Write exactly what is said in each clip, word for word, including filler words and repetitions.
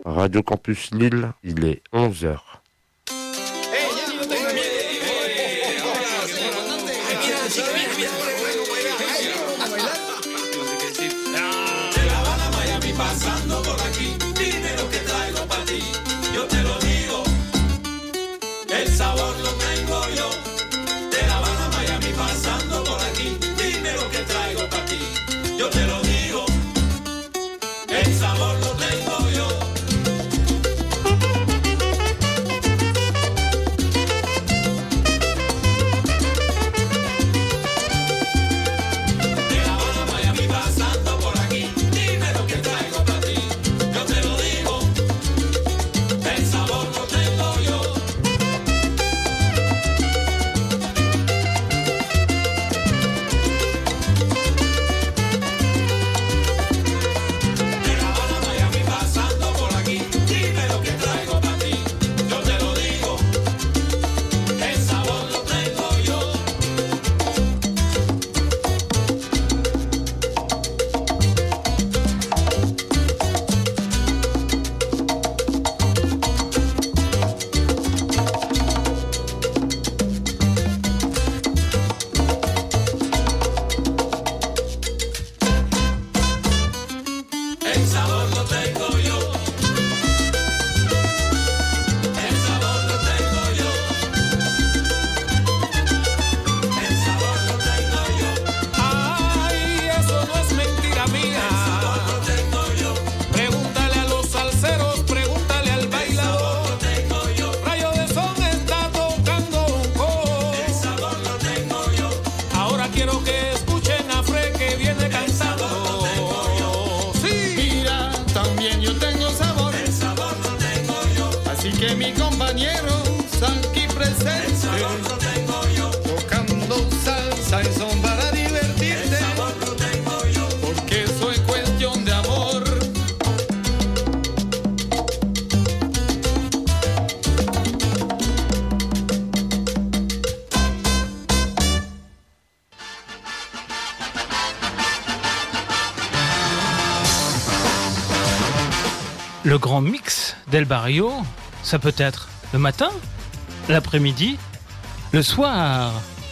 Radio Campus Lille, il est onze heures. Pasando por aquí, dime lo que traigo para ti. Yo te lo digo, el sabor lo tengo yo. De La Habana a Miami, pasando por aquí, dime lo que traigo para ti. Yo te lo digo, el sabor lo tengo yo. Le grand mix d'El Barrio, ça peut être le matin, l'après-midi, le soir.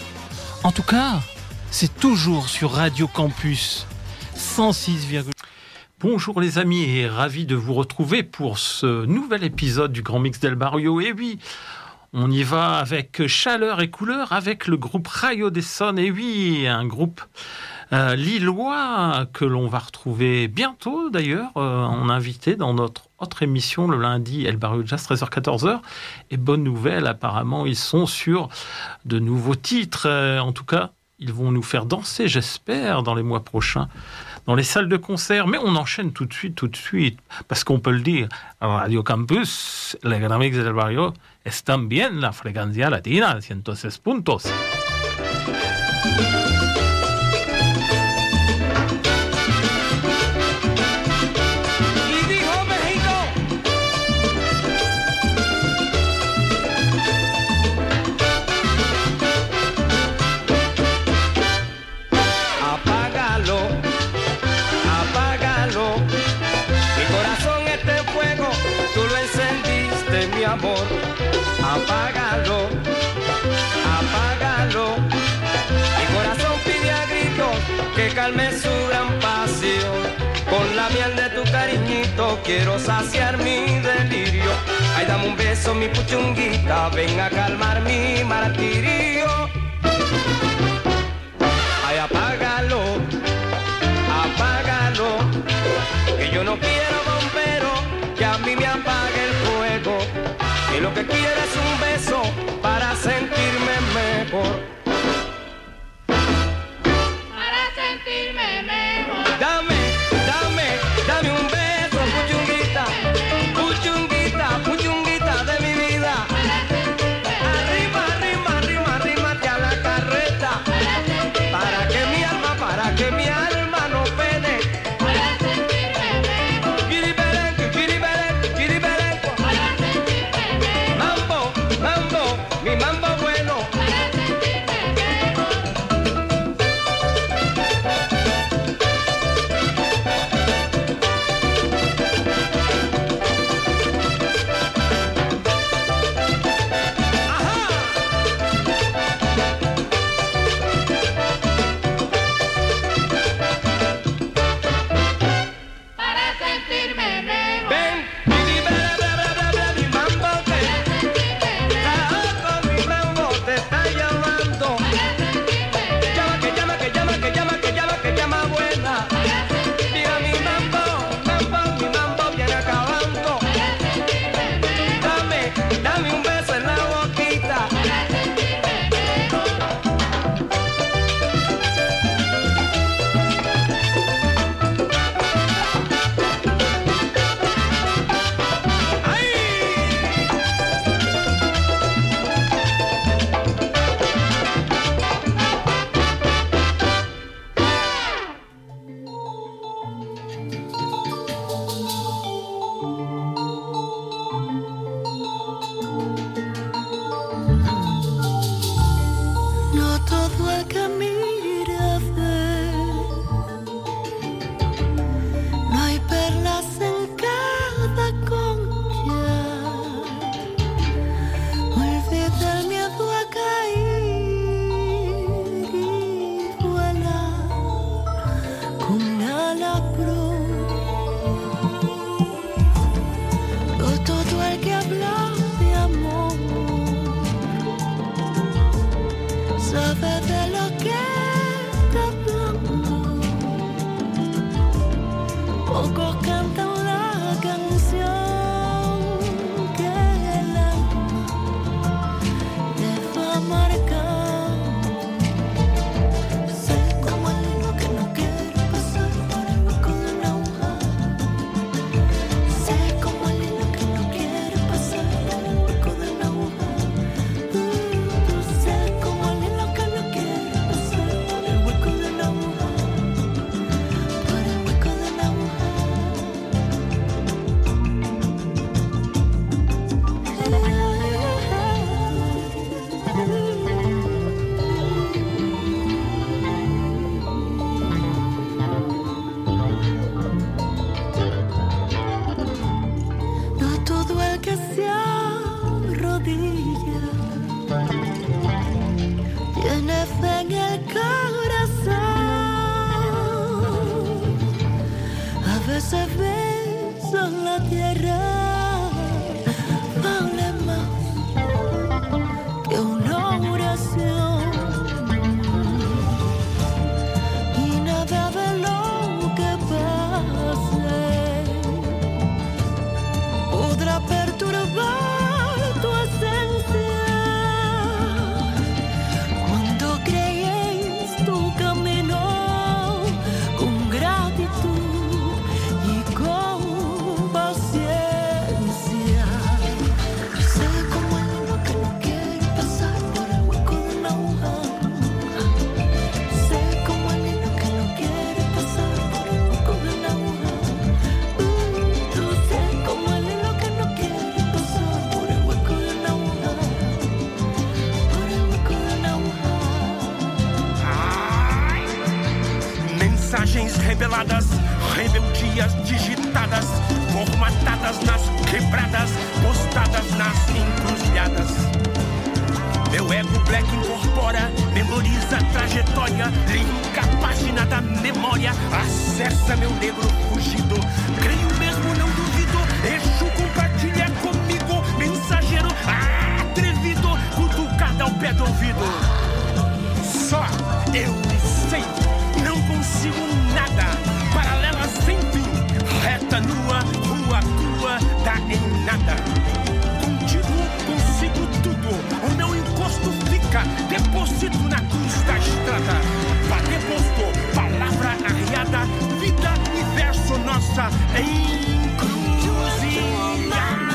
En tout cas, c'est toujours sur Radio Campus cent six virgule huit. Bonjour les amis et ravi de vous retrouver pour ce nouvel épisode du grand mix d'El Barrio. Et oui, on y va avec chaleur et couleur avec le groupe Rayo de Son. Et oui, un groupe Euh, lillois que l'on va retrouver bientôt d'ailleurs euh, en invité dans notre autre émission le lundi El Barrio Jazz treize heures quatorze heures et bonne nouvelle, apparemment ils sont sur de nouveaux titres, euh, en tout cas ils vont nous faire danser, j'espère, dans les mois prochains dans les salles de concert. Mais on enchaîne tout de suite, tout de suite, parce qu'on peut le dire, Radio Campus, les grands mix del Barrio están bien la frecuencia latina, ciento seis puntos. Amor, apágalo, apágalo. Mi corazón pide a gritos que calme su gran pasión. Con la miel de tu cariñito quiero saciar mi delirio. Ay, dame un beso, mi puchunguita, ven a calmar mi martirio. Ay, apágalo, apágalo, que yo no quiero bombero que a mí me apague el fuego. Que lo que quiero es un beso para sentirme mejor. Para sentirme mejor. Dame, dame, dame un beso, puchunguita, puchunguita, puchunguita de mi vida. Arriba, arriba, arriba, arrímate a la carreta. Para que mi alma, para que mi alma no pene. Para sentirme mejor. Chiriberenco, chiriberenco, chiriberenco. Para sentirme mejor. Mambo, que se arrodilla, tiene fe en el corazón. A veces beso la tierra, vale más que una oración. Y nada de lo que pase podrá perturbar tu esencia. Cuando crees tu camino con gratitud y con paciencia. Sé como el niño que no quiere pasar por el hueco de una aguja. Sé como el niño que no quiere pasar por el hueco de una aguja. Uh, tú sé como el niño que no quiere pasar por el hueco de una aguja. Por el hueco de una aguja. Mensagens rebeladas, rebeldias digitadas, formatadas nas quebradas, postadas nas encruzilhadas. Meu ego black incorpora, memoriza a trajetória, linka a página da memória, acessa meu negro fugido. Creio mesmo, não duvido, Exu compartilha comigo, mensageiro atrevido, cutucada ao pé do ouvido. Só eu sei, não consigo nada, paralela sem fim, reta nua, rua crua, dá em nada. Contigo consigo tudo, o meu encosto fica, deposito na cruz da estrada. Pra deposto, palavra arriada, vida e verso nossa encruzilhada.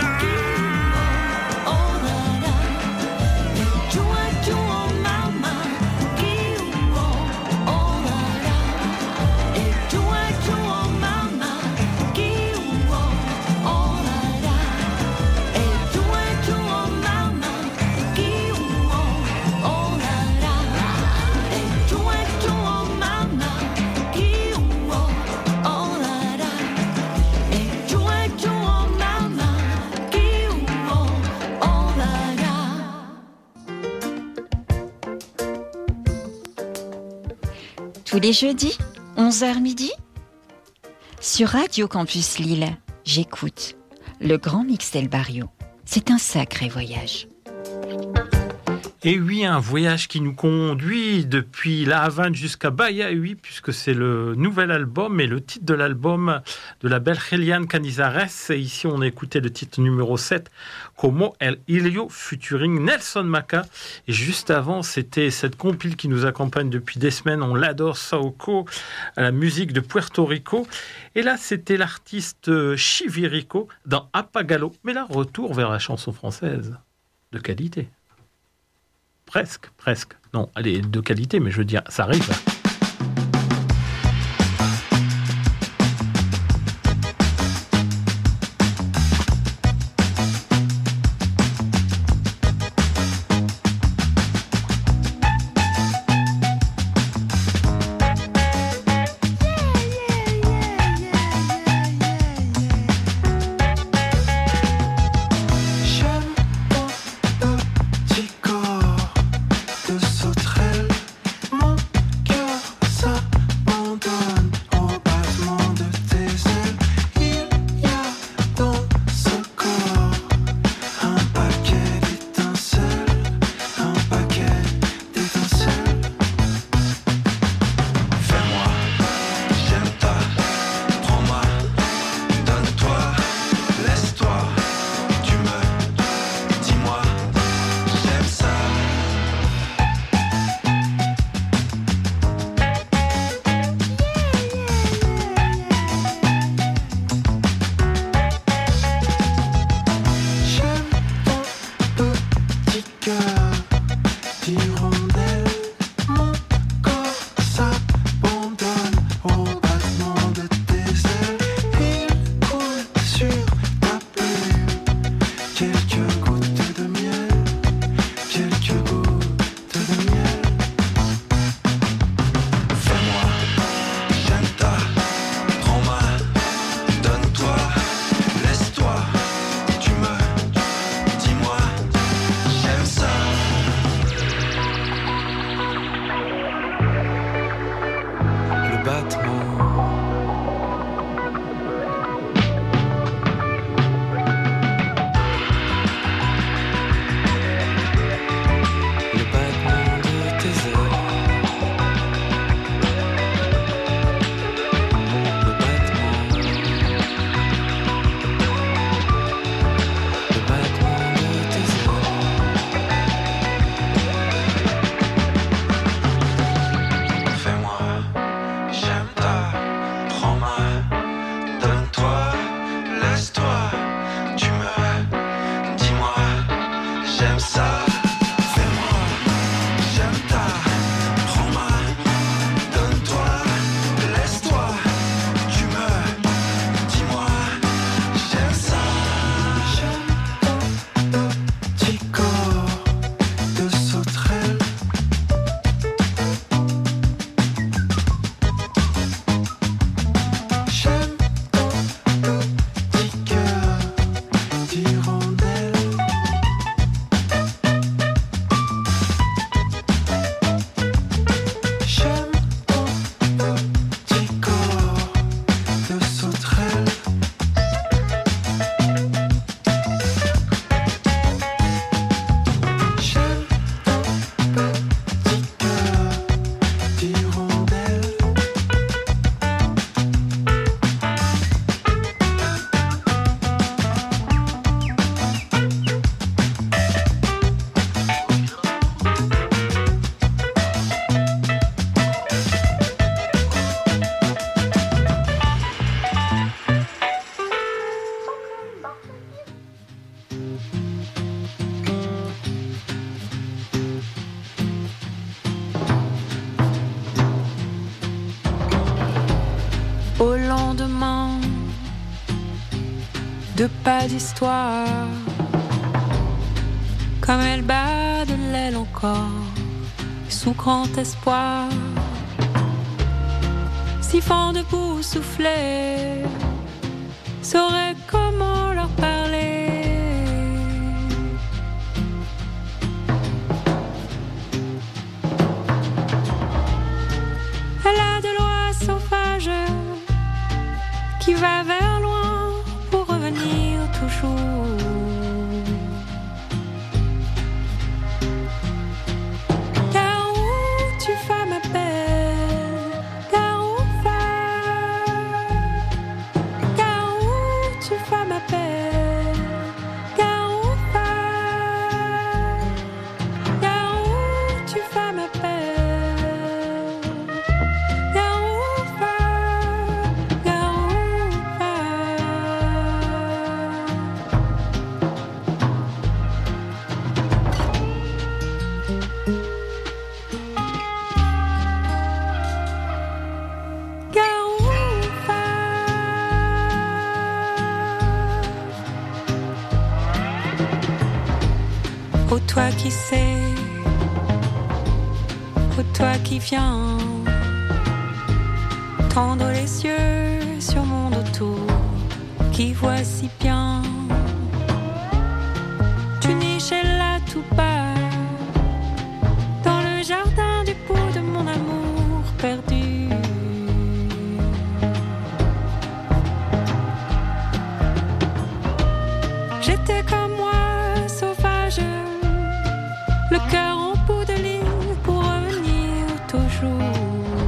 Tous les jeudis, onze heures midi, sur Radio Campus Lille, j'écoute le Grand Mix del Barrio. C'est un sacré voyage. Et oui, un voyage qui nous conduit depuis La Havane jusqu'à Bahia, oui, puisque c'est le nouvel album et le titre de l'album de la belle Eliane Canizares. Et ici, on a écouté le titre numéro sept, Como el Ilio, featuring Nelson Maca. Et juste avant, c'était cette compile qui nous accompagne depuis des semaines. On l'adore, Saoko, à la musique de Puerto Rico. Et là, c'était l'artiste Chivirico dans Apagalo. Mais là, retour vers la chanson française de qualité. Presque, presque. Non, elle est de qualité, mais je veux dire, ça arrive. Mon cœur de pas d'histoire. Comme elle bat de l'aile encore, sous grand espoir. Siffant debout, soufflé, saurait comment leur parler. Elle a de lois sauvages qui va vers loin pour revenir toujours. Car où tu vas m'appelle, car où va, car où tu vas m'appelle, car où va, car où tu vas m'appelle. Oh toi qui sais, oh toi qui viens, tendre les yeux sur mon autour, qui voit si bien. Tu nichais là tout bas, dans le jardin du pot de mon amour perdu. J'étais comme moi, sauvage, le cœur en bout de ligne pour revenir toujours.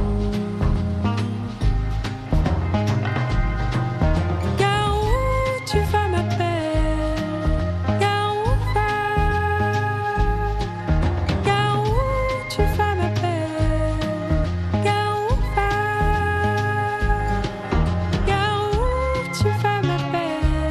Car où tu vas m'appeler, car où va, car où tu vas m'appeler, car où va, car où tu vas m'appeler.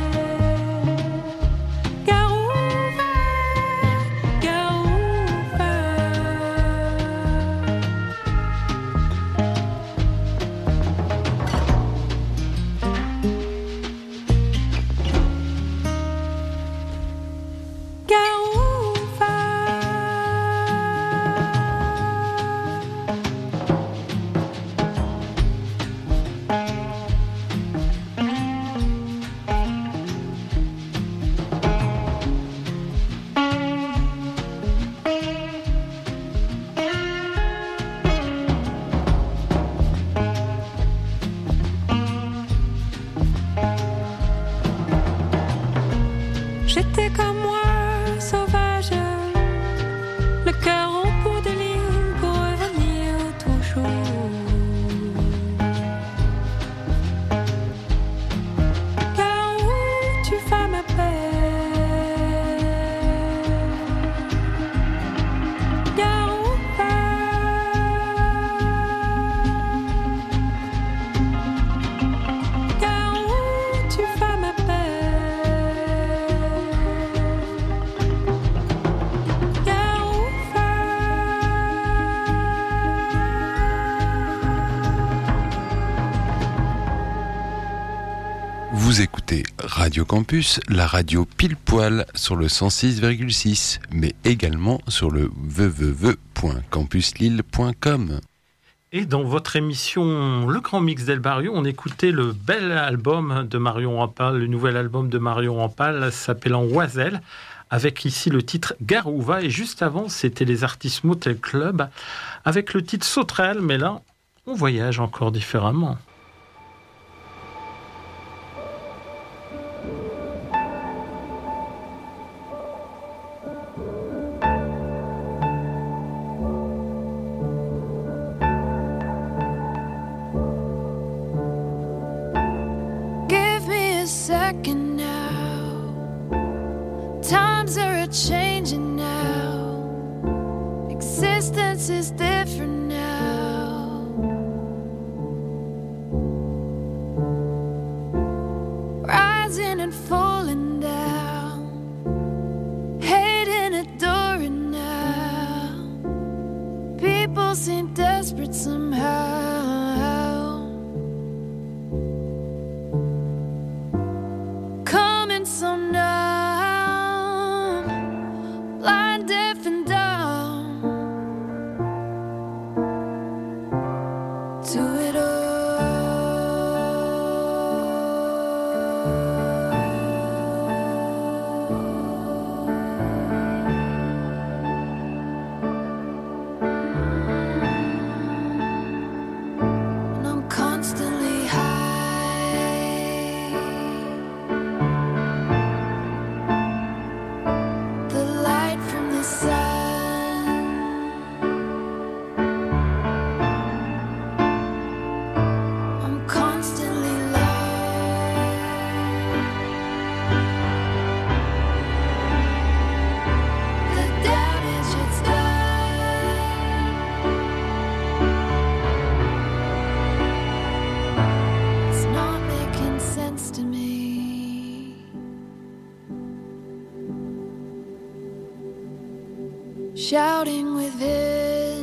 J'étais comme moi, sauvage, le cœur en bout de ligne pour revenir toujours. Car où tu vas m'appeler, car où va, car où tu vas m'appeler. Vous écoutez Radio Campus, la radio pile poil sur le cent six virgule six, mais également sur le w w w point campus lille point com. Et dans votre émission Le Grand Mix d'El Barrio, on écoutait le bel album de Marion Rampal, le nouvel album de Marion Rampal s'appelant Oiselle, avec ici le titre Garouva. Et juste avant, c'était les artistes Motel Club avec le titre Sauterelle, mais là, on voyage encore différemment. Second now, times are changing now, existence is different now. Rising and falling down, hating, adoring now. People seem desperate somehow. Coming shouting within.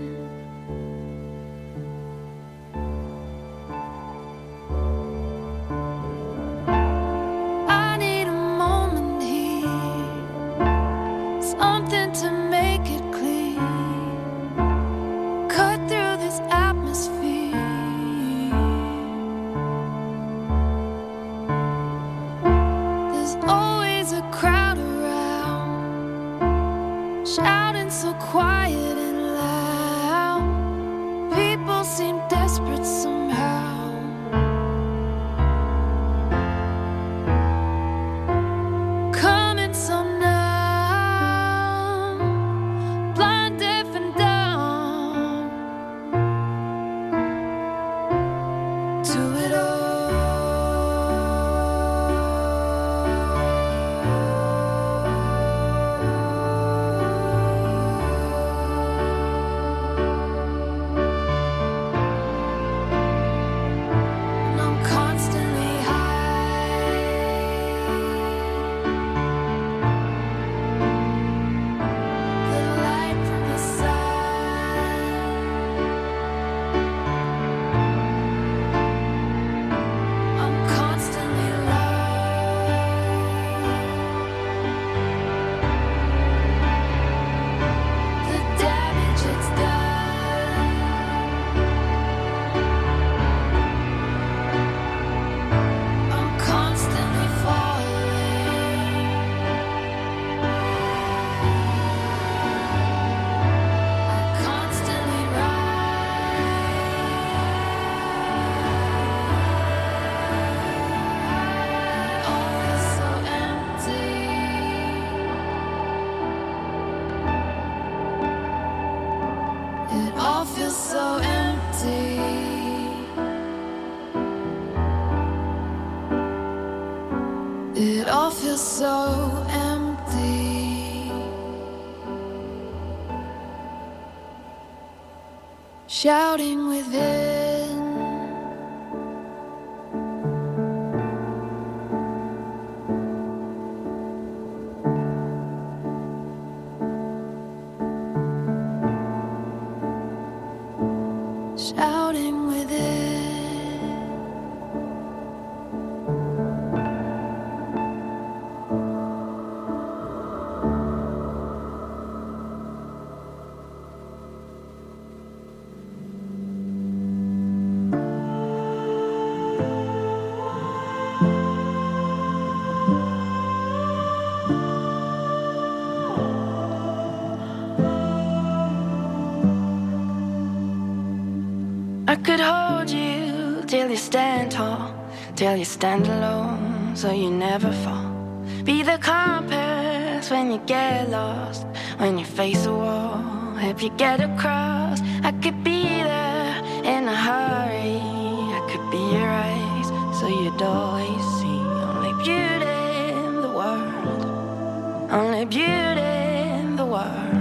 I need a moment here, something to make it clear, cut through this atmosphere. There's always a crowd around, shouting so quiet and loud. People seem desperate somehow. Coming so numb, blind, deaf, and dumb to it all. And I'm constantly high. The light from the sun. I'm constantly low. The damage it's done. I'm constantly falling. I constantly rise. All is so empty. It all feels so empty. It all feels so empty. Shouting within. Shouting within. I could hold you till you stand tall, till you stand alone, so you never fall. Be the compass when you get lost, when you face a wall, help you get across. I could be there in a hurry, I could be your eyes, so you'd always see only beauty in the world, only beauty in the world.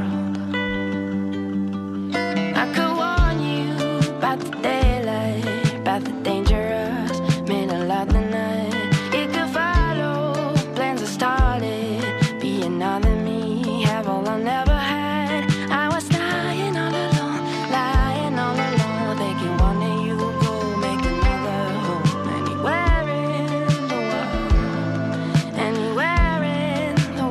I could warn you about the daylight, about the dangerous middle of the night. It could follow plans that started, be another me, have all I never had. I was lying all alone, lying all alone, thinking one day you will go make another home. Anywhere in the world, anywhere in the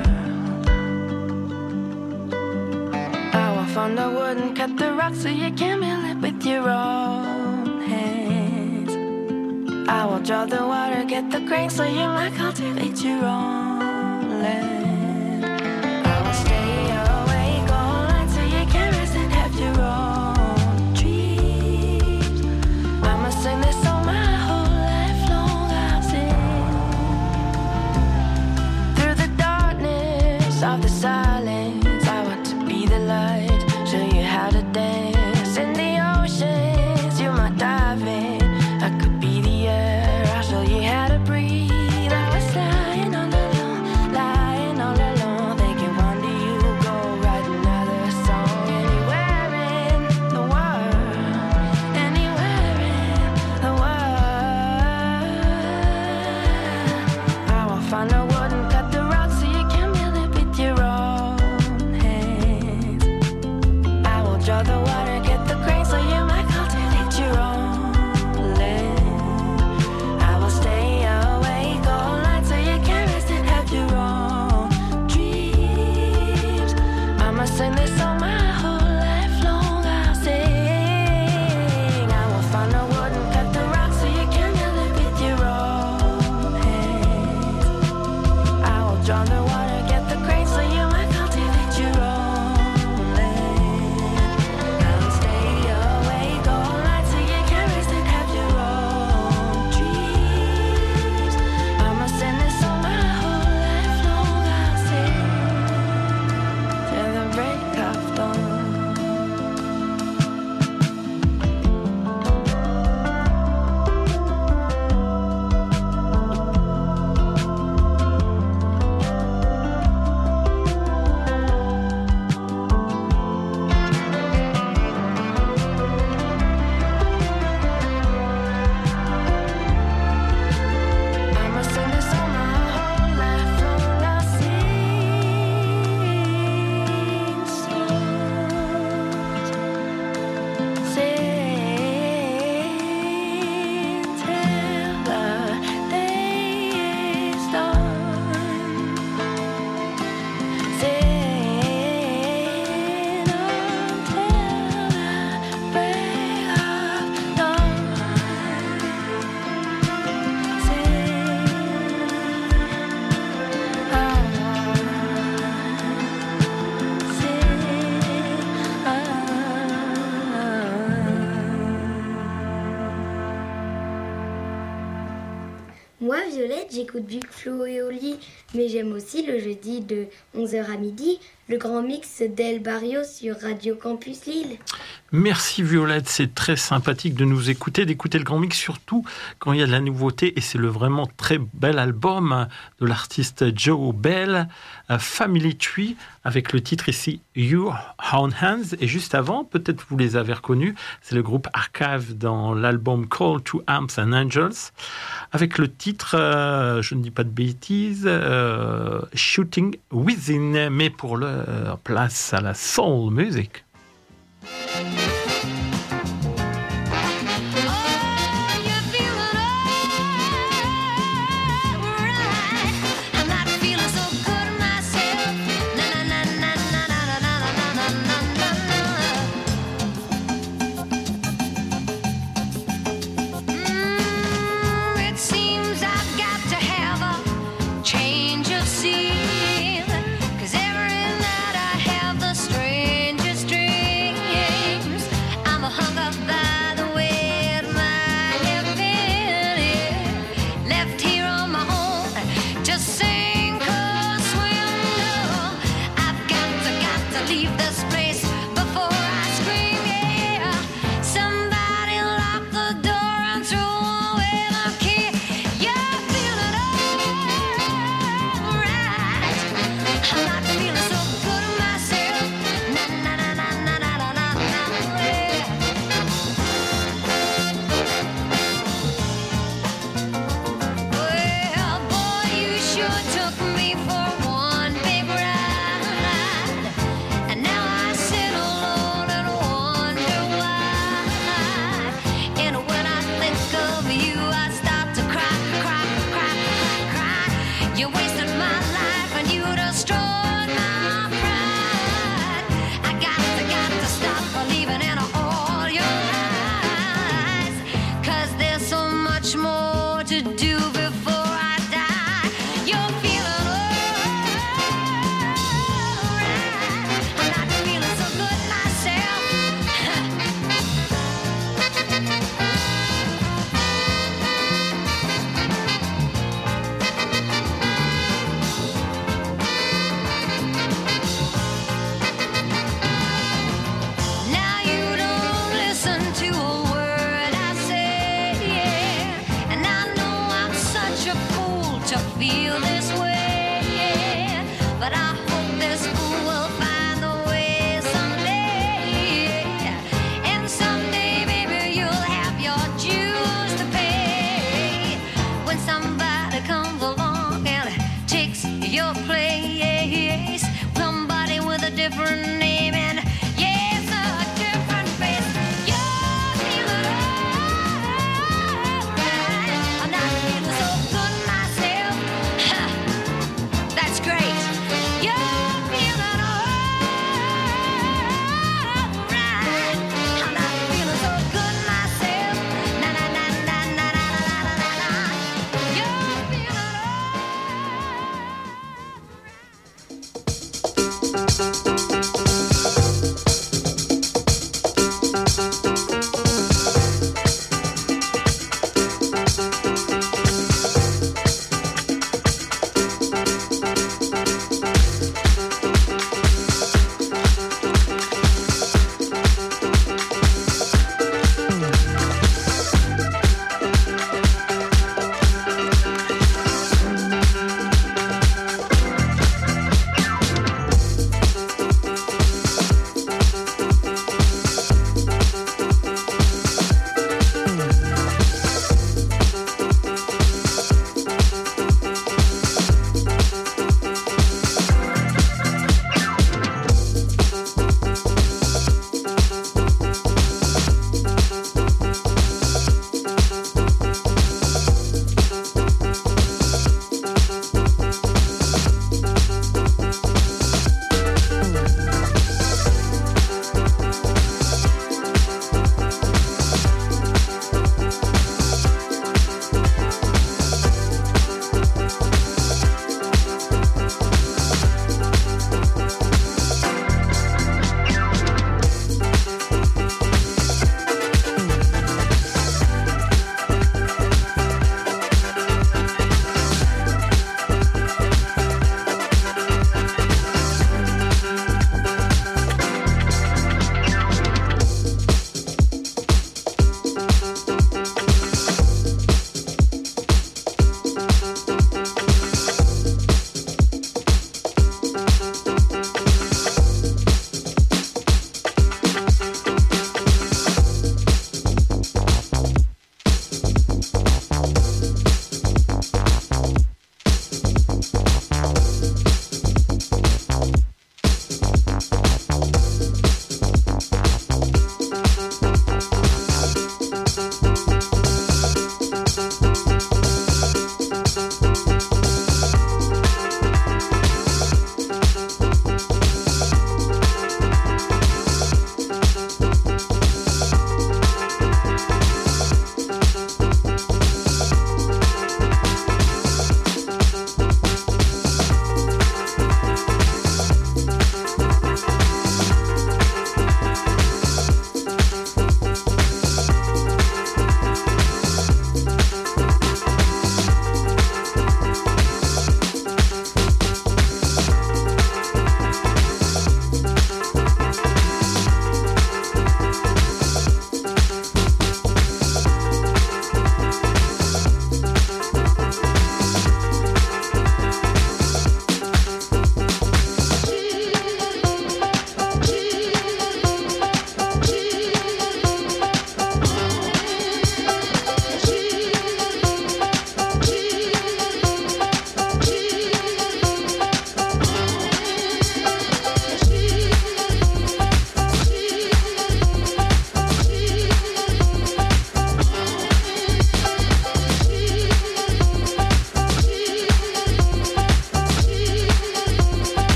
world. I will find the wood and cut the rock so you can build it with your own hands. I will draw the water, get the grain so you might cultivate your own land. I will stay awake all night so you can rest and have your own dreams. I must sing this song my whole life long. I'll sing through the darkness of the silence. I want to be the light, show you how to dance in the oceans. You might dive in. I could be the air. I'll show you how to breathe. I was lying all alone, lying all Violette, j'écoute Big Flo et Oli, mais j'aime aussi le jeudi de onze heures à midi, le grand mix d'El Barrio sur Radio Campus Lille. Merci Violette, c'est très sympathique de nous écouter, d'écouter le Grand Mix, surtout quand il y a de la nouveauté, et c'est le vraiment très bel album de l'artiste Joe Bell, Family Tree, avec le titre ici Your Own Hands, et juste avant, peut-être vous les avez reconnus, c'est le groupe Archive dans l'album Call to Arms and Angels, avec le titre, euh, je ne dis pas de bêtises, euh, Shooting Within, mais pour leur place à la soul music. Yeah!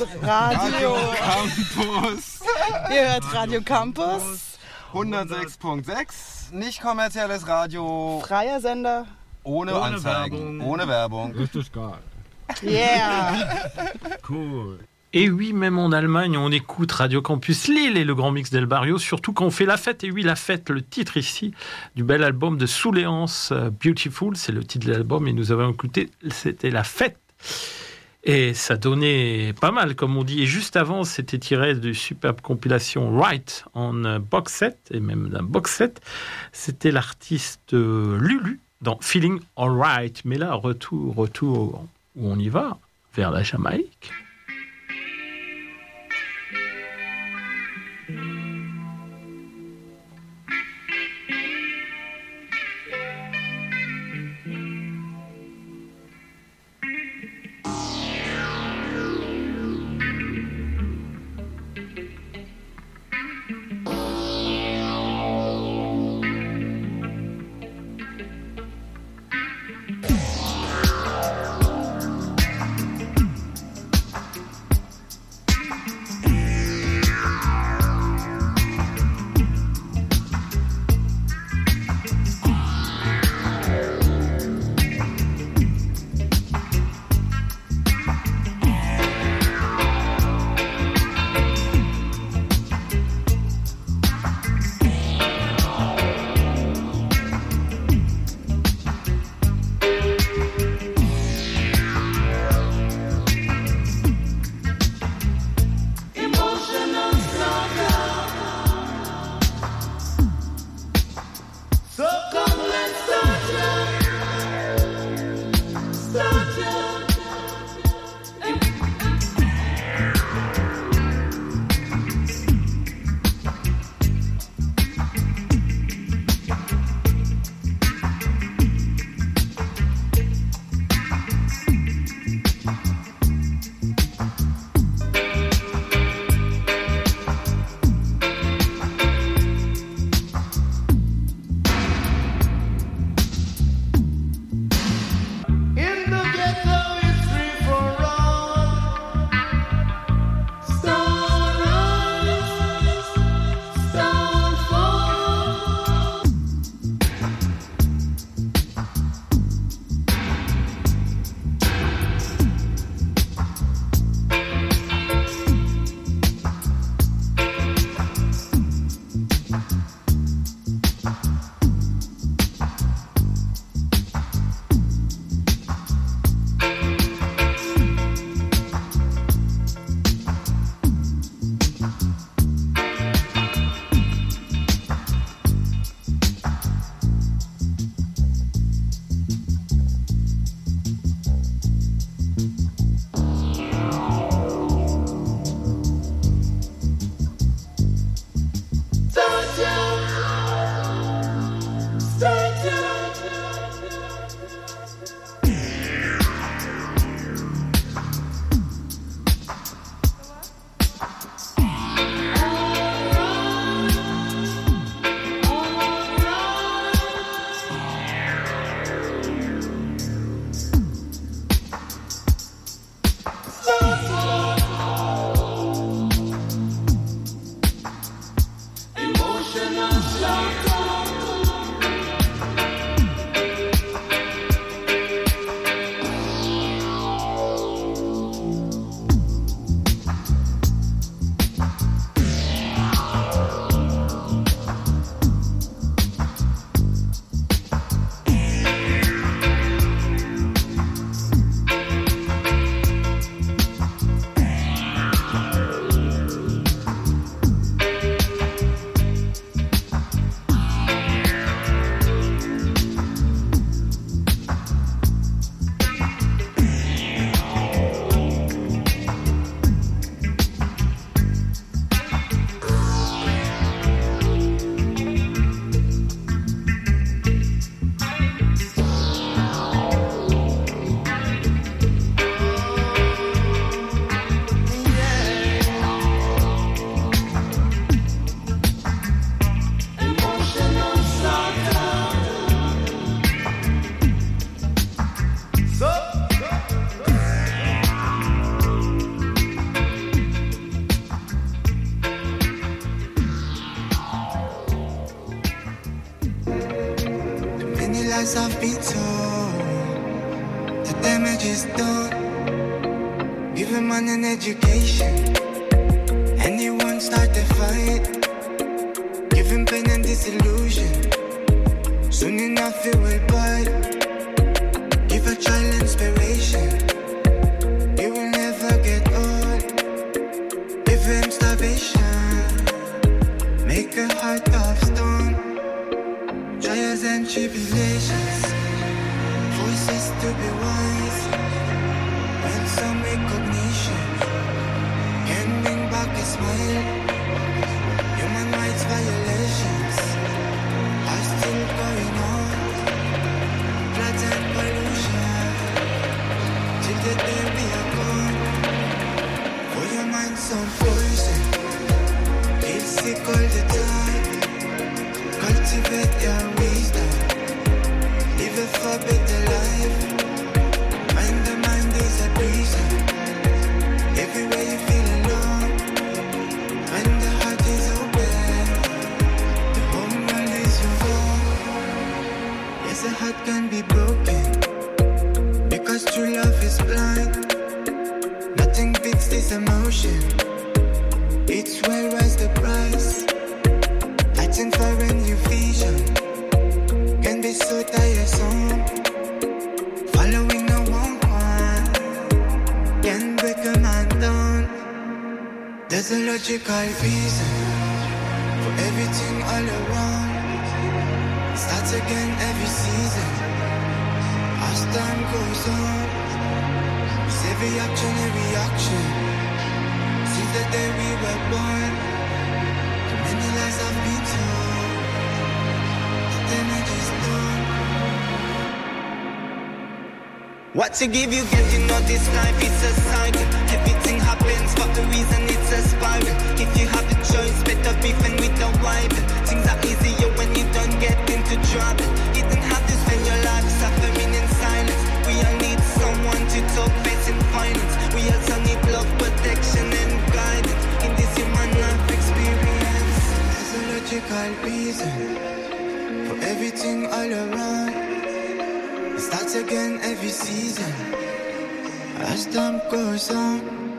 Radio. Campus. Ihr hört Radio Campus. hundertsechs Komma sechs. Nicht kommerzielles Radio. Freier Sender. Ohne, Ohne Anzeigen. Werbung. Ohne Werbung. Richtig geil. Yeah. Cool. Et oui, même en Allemagne, on écoute Radio Campus Lille et le Grand Mix d'El Barrio, surtout quand on fait la fête. Et oui, la fête, le titre ici du bel album de Souléance, euh, Beautiful, c'est le titre de l'album, et nous avons écouté, c'était la fête. Et ça donnait pas mal, comme on dit. Et juste avant, c'était tiré de superbe compilation Right en box set, et même d'un box set. C'était l'artiste euh, Lulu dans Feeling Alright. Mais là, retour, retour, où on y va, vers la Jamaïque. Emotional lies I've been told. The damage is done. Give a man an education, and he won't start the fight. Give him pain and disillusion. Soon enough it will bite. Give a child inspiration. He will never get old. Give him starvation. Make a heart of stone. Trials and tribulations. Forces to be wise. And some recognition can bring back a smile. Human rights violations are still going on. Floods and pollution till the day we are gone. For your mind some poison, feel sick all the time. Cultivate your wisdom, live a far better life. Mind the mind is a prison. Everywhere you feel alone, when the heart is open, the whole world is your home. Yes, a heart can be broken, because true love is blind. Nothing beats this emotion. Each way rise the price. Fighting for a new vision can be so tiresome. Following no one can break a man down. There's a logical reason for everything all around. Starts again every season as time goes on. It's every action, every action since the day we were born. Too many lies have been told. The damage is done. What you give, you get, you know this life is a cycle. Everything happens for a reason, it's a spiral. If you have a choice, better beefing with the wife. Things are easier when you don't get into trouble. You don't have to spend your life suffering in silence. We all need someone to talk facing finance. We also need love, protection and guidance in this human life experience. There's a logical reason for everything all around. It starts again every season as time goes on.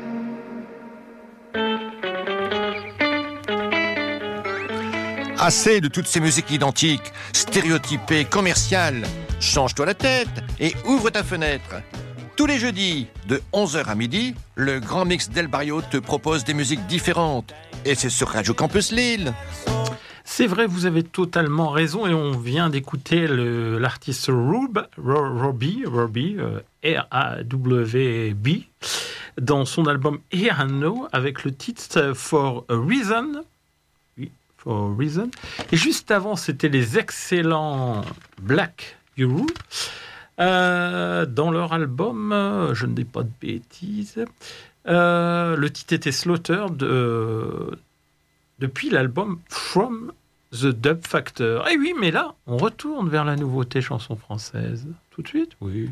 Assez de toutes ces musiques identiques, stéréotypées, commerciales. Change-toi la tête et ouvre ta fenêtre. Tous les jeudis, de onze heures à midi, le Grand Mix Del Barrio te propose des musiques différentes. Et c'est sur Radio Campus Lille. C'est vrai, vous avez totalement raison, et on vient d'écouter le, l'artiste Rube, Robbie, Robbie, euh, R A W B, dans son album Here and Now, avec le titre For a Reason. Oui, For a Reason. Et juste avant, c'était les excellents Black Guru. Euh, dans leur album, euh, je ne dis pas de bêtises, euh, le titre était Slaughter de... depuis l'album From the Dub Factor. Et oui, mais là, on retourne vers la nouveauté chanson française. Tout de suite, oui.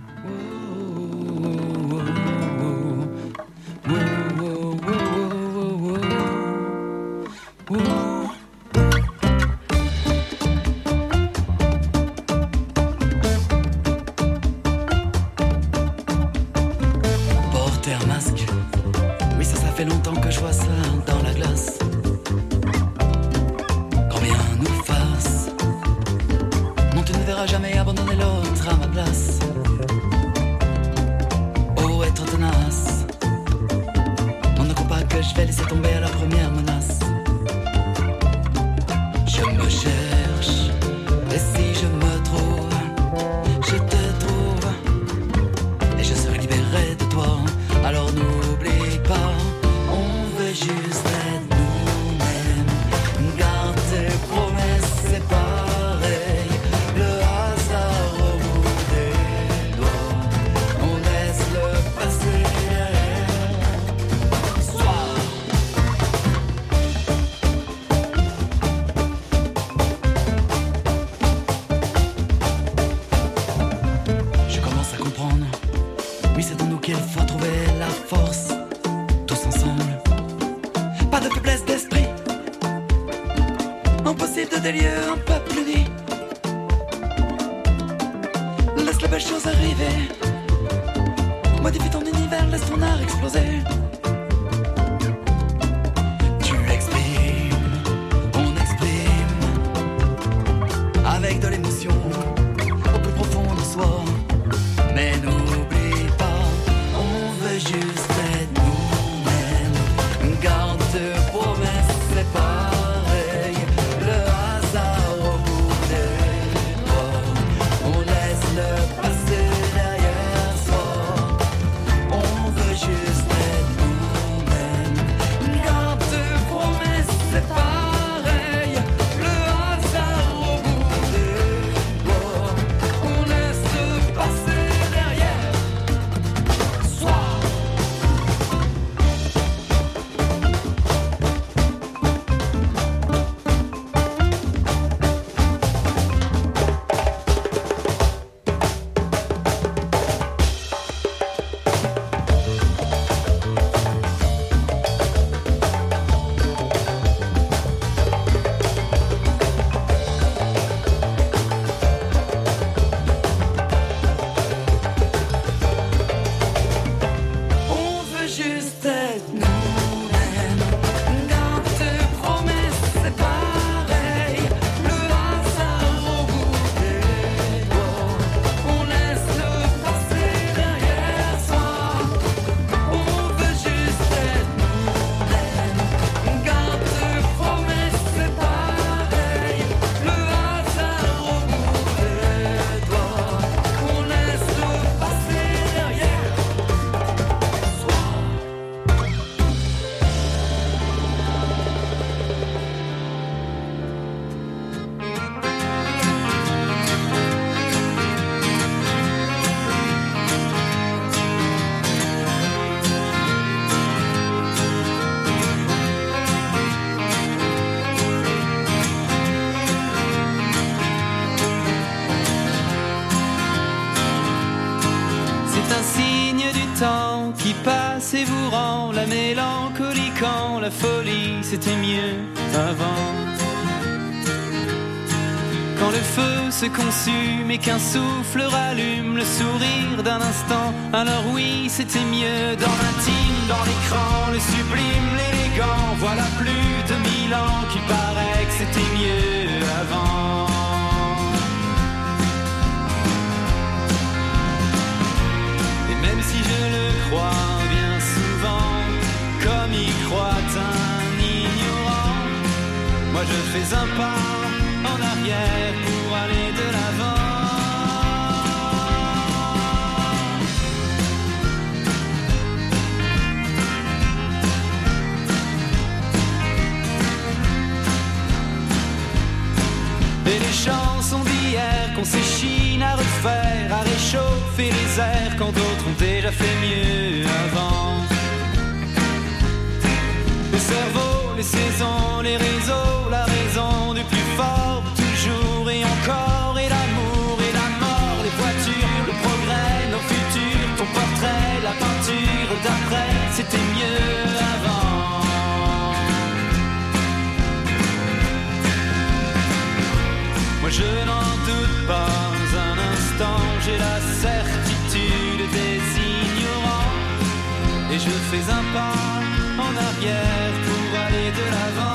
Porter un masque, oui, ça, ça fait longtemps que je vois ça dans la glace. Jamais abandonner l'autre à ma place. Oh, être tenace. On ne croit pas que je vais laisser tomber à la première menace. Je me cherche, et si je me trouve, je te trouve, et je serai libéré de toi. Alors n'oublie pas, on veut juste être nous-mêmes. Garde tes promesses, c'est pas. des lieux un peu plus nuit. belles choses arriver. Modifie ton univers, laisse ton art exploser. Tu exprimes, on exprime avec de l'émotion au plus profond de soi. Mais n'oublie pas, on veut juste être nous-mêmes. Garde tes promesses, c'est pareil. Le hasard au bout des doigts, on laisse le passé derrière soi. On veut juste être nous-mêmes. Garde tes promesses, c'est pareil. Le hasard au bout des doigts, on laisse le passé derrière soi. On veut juste être nous-mêmes. Garde tes promesses, c'est pareil. Le hasard au bout des doigts, on laisse le passé derrière soi. On veut juste être nous-mêmes. Garde tes promesses, c'est pareil. Le hasard au bout des doigts, on laisse le passé derrière soi. C'est un signe du temps qui passe et vous rend la mélancolie quand la folie c'était mieux avant. Quand le feu se consume et qu'un souffle rallume le sourire d'un instant, alors oui c'était mieux dans l'intime, dans l'écran, le sublime, l'élégant. Voilà plus de mille ans qu'il paraît que c'était mieux avant. Et même si je le crois bien souvent, comme y croit un ignorant, moi je fais un pas en arrière pour aller de l'avant. Et les chansons d'hier qu'on s'échine à refaire, à réchauffer les airs quand d'autres ont déjà fait mieux avant. Le cerveau, les saisons, les réseaux, la raison du plus fort, toujours et encore, et l'amour et la mort, les voitures, le progrès, nos futurs, ton portrait, la peinture d'après, c'était mieux avant. Moi je n'en doute pas un instant, j'ai la certitude des ignorants. Et je fais un pas en arrière pour aller de l'avant.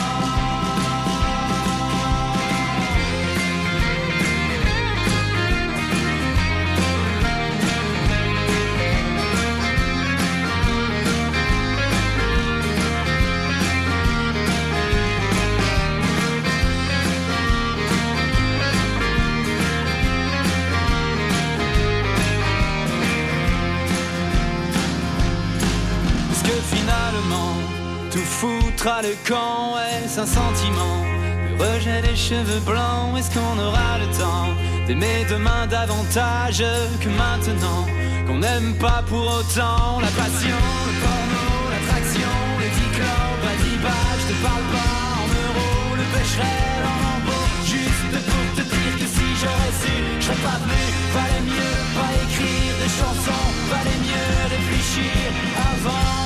Finalement, tout foutre à le camp, est-ce un sentiment? Le rejet des cheveux blancs, est-ce qu'on aura le temps d'aimer demain davantage que maintenant? Qu'on n'aime pas pour autant la passion, le porno, l'attraction, les dix clubs, à dix balles, je te parle pas en euros, le pêcherai en lambeaux, juste pour te dire que si j'aurais su, je serais pas venu, valait mieux pas écrire des chansons, valait mieux réfléchir avant.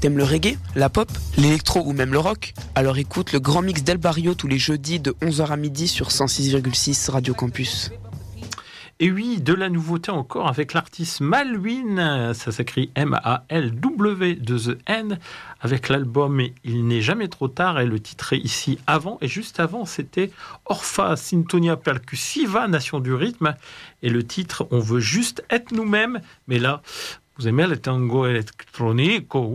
T'aimes le reggae, la pop, l'électro ou même le rock? Alors écoute le grand mix d'El Barrio tous les jeudis de onze heures à midi sur cent six virgule six Radio Campus. Et oui, de la nouveauté encore avec l'artiste Malouine, ça s'écrit M A L W deux E N, avec l'album Il n'est jamais trop tard, et le titre est ici avant, et juste avant c'était Orpha Sintonia Percussiva, Nation du rythme, et le titre On veut juste être nous-mêmes, mais là, vous aimez le tango électronique, ouh.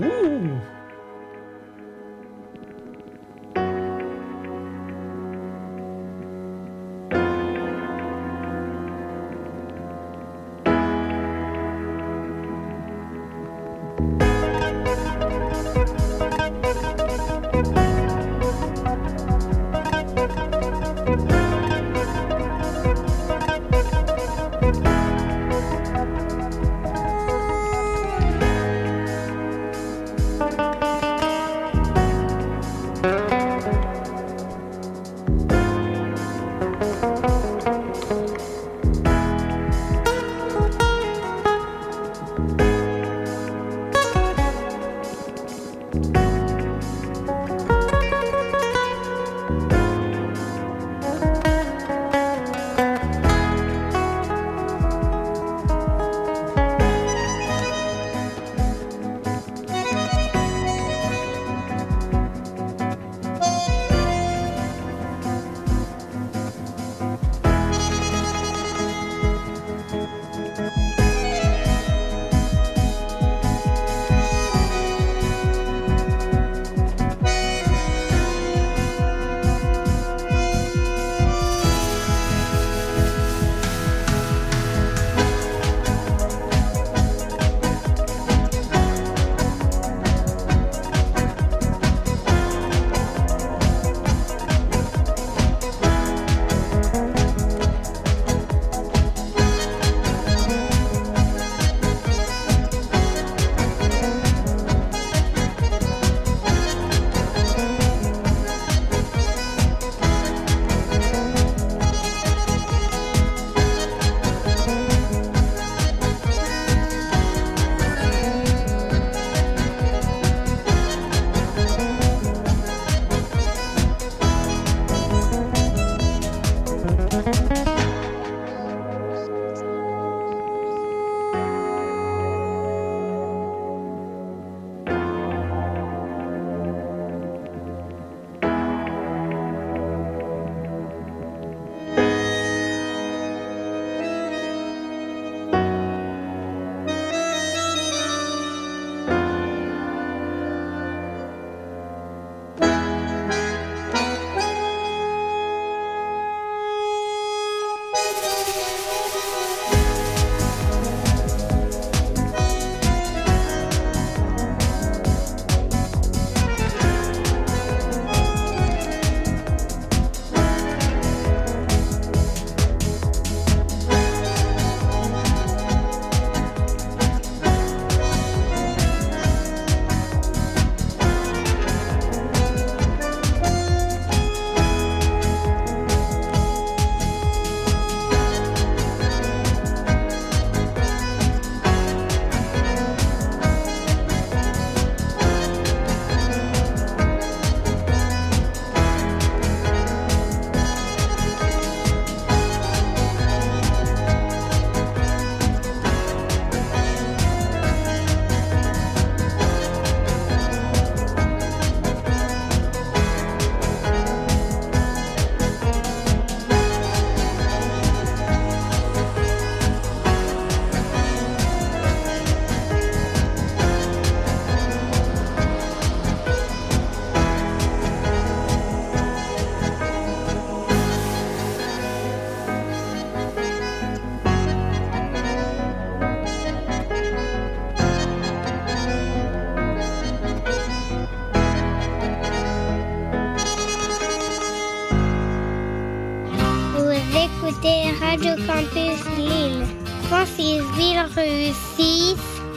Radio Campus Lille, cent six virgule six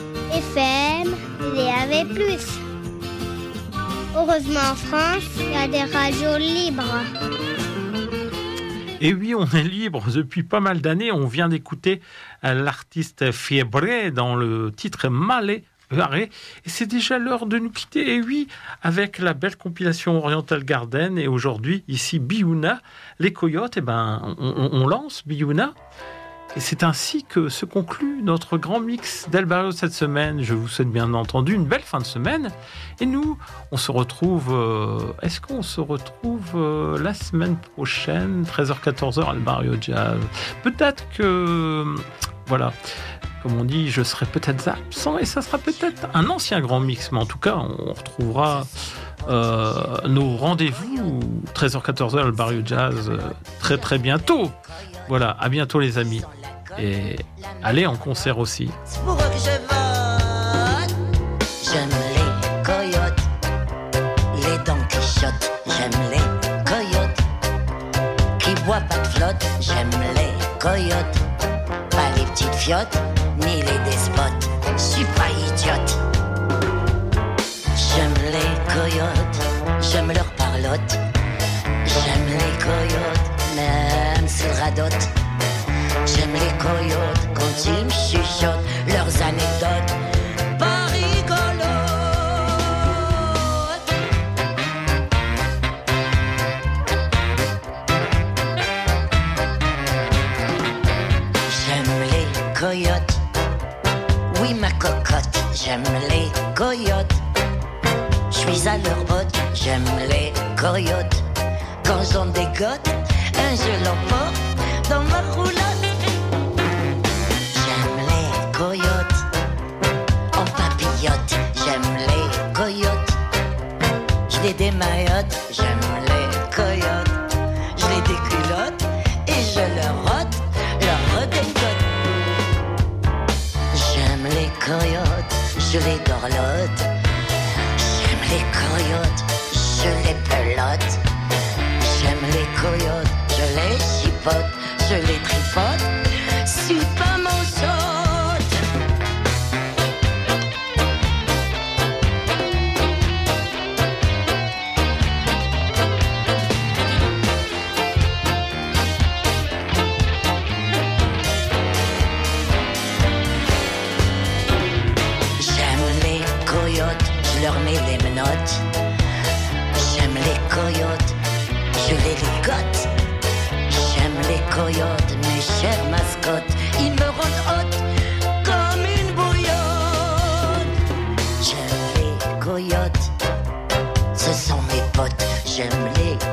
F M D A B plus. Heureusement en France, il y a des radios libres. Et oui, on est libre depuis pas mal d'années. On vient d'écouter l'artiste Fiebre dans le titre Male Arrêt. Et c'est déjà l'heure de nous quitter. Et oui, avec la belle compilation Oriental Garden. Et aujourd'hui, ici, Biouna, les coyotes, eh ben, on, on lance Biouna. Et c'est ainsi que se conclut notre grand mix d'El Barrio cette semaine. Je vous souhaite bien entendu une belle fin de semaine. Et nous, on se retrouve... Euh, est-ce qu'on se retrouve euh, la semaine prochaine, treize heures quatorze heures, Al Barrio Jazz? Peut-être que... Voilà. Comme on dit, je serai peut-être absent et ça sera peut-être un ancien grand mix. Mais en tout cas, on retrouvera euh, nos rendez-vous treize heures quatorze heures, Al Barrio Jazz, euh, très très bientôt. Voilà, à bientôt les amis. Et allez en concert aussi. Pour eux que je vote. J'aime les coyotes, les Don Quichotte. J'aime les coyotes qui boivent pas de flotte. J'aime les coyotes, pas les petites fiottes, ni les despotes. Je suis pas idiote. J'aime les coyotes, j'aime leur parlotte. J'aime les coyotes, même s'ils radotent. J'aime les coyotes quand ils me chuchotent leurs anecdotes pas rigolotes. J'aime les coyotes, oui ma cocotte. J'aime les coyotes, je suis à leur botte. J'aime les coyotes, quand j'en dégote, un je l'emporte dans ma roulotte. J'aime les coyotes en papillote. J'aime les coyotes, je les démaillote. J'aime les coyotes, je les déculotte et je leur rote, leur redingote. J'aime les coyotes, je les dorlote. J'aime les coyotes, je les pelote. J'aime les coyotes, je les chipote, je les tripote, suis pas mon saute. J'aime les coyotes, je leur mets les menottes. J'aime les coyotes, je les ligote. J'aime les coyotes, mes chères mascottes. Ils me rendent haute comme une bouillotte. J'aime les coyotes, ce sont mes potes. J'aime les